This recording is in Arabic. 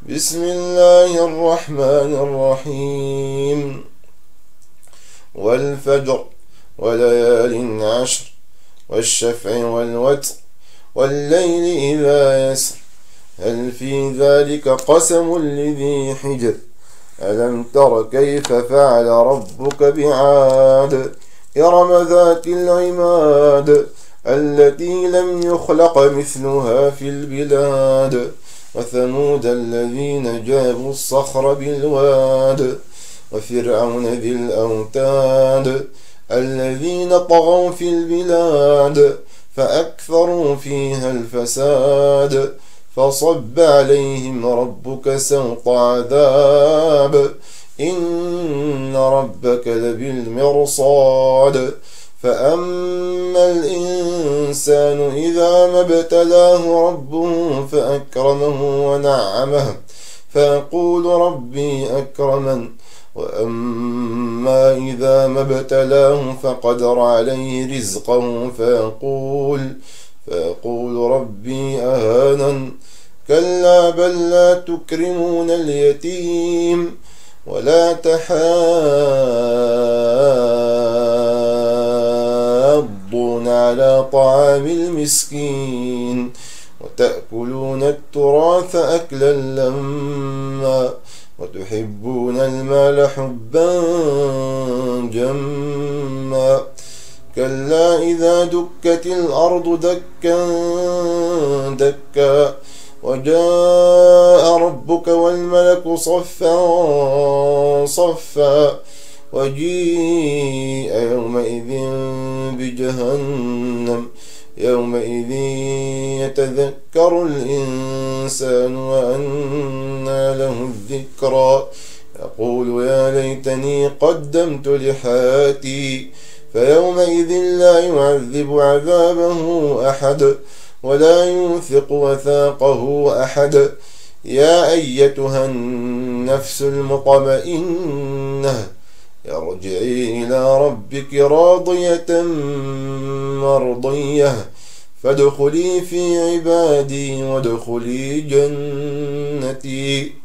بسم الله الرحمن الرحيم. والفجر وليال عشر والشفع والوتر والليل إذا يسر هل في ذلك قسم لذي حجر ألم تر كيف فعل ربك بعاد إرم ذات العماد التي لم يخلق مثلها في البلاد وثمود الذين جابوا الصخر بالواد وفرعون ذي الأوتاد الذين طغوا في البلاد فأكثروا فيها الفساد فصب عليهم ربك سوط عذاب إن ربك لبالمرصاد فأما الإنسان إذا ما ابتلاه ربه فأكرمه ونعمه فيقول ربي أكرمن وأما إذا ما ابتلاه فقدر عليه رزقه فيقول ربي أهانن كلا بل لا تكرمون اليتيم ولا تحاضون على طعام المسكين وتأكلون التراث أكلا لما وتحبون المال حبا جما كلا إذا دكت الأرض دكا دكا وجاء ربك والملك صفا صفا وجيء يومئذ بجهنم يومئذ يتذكر الإنسان وأنى له الذكرى يقول يا ليتني قدمت لحياتي فيومئذ لا يعذب عذابه أحد ولا يوثق وثاقه أحد يا أيتها النفس المطمئنة ارجعي إلى ربك راضية مرضية فادخلي في عبادي وادخلي جنتي.